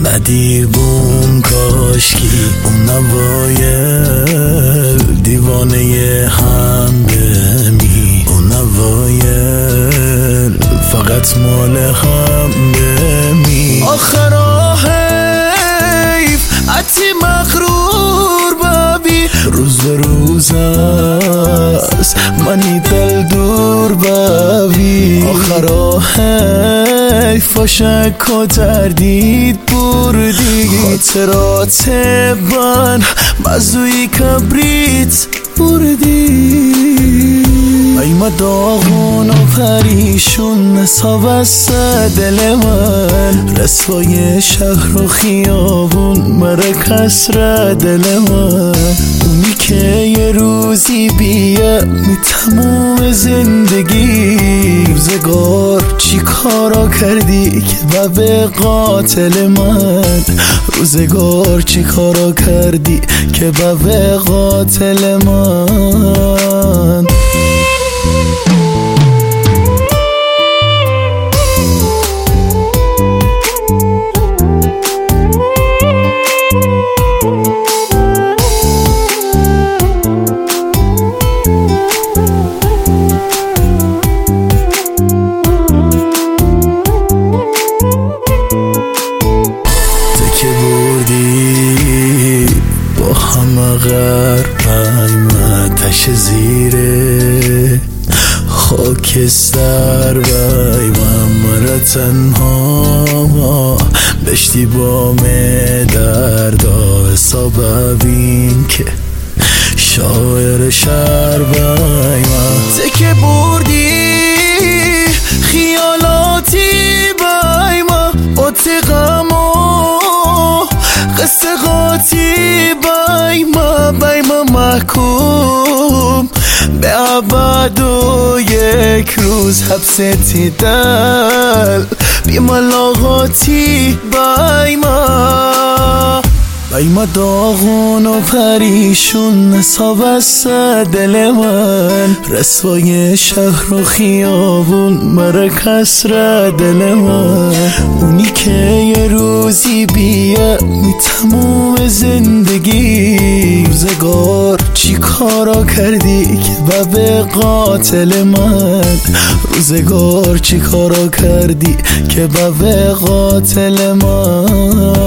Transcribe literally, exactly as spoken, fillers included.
ندیبون کاشکی اون نوایل دیوانه هم بمی، اون نوایل فقط مال هم بمی. آخرا حیف عطی مغرور بابی، روز روز است منی دل دور بابی. آخرا حیف و شک و تردید بردی، خاطرات من مزوی کبریت بردی. ایما داغون و پریشون نصاب است دل من، رسوای شهر و خیابون مره کسر دل من. اونی که یه روزی بیه می تموم زندگی، روزگار چی کارا کردی که ببه قاتل من، روزگار چی کارا کردی که ببه قاتل من. غربش زیره خاکستر بای من مرا تنها دشتی با می دردا سببین که شاعر شهر بای من. تکه بردی خیالاتی بای ما اتقام و قصه قاطی بای ما، بای ما محکوم به ابد و یک روز حبستی دل بی ملاقاتی بای ما. بای ما داغون و پریشون نصاب است دل من، رسوای شهر و خیابون مره کسر دل من. اونی که یه روزی بیه می تموم زندگی، روزگار چی کارا کردی که ببه قاتل من، روزگار چی کارا کردی که ببه قاتل من.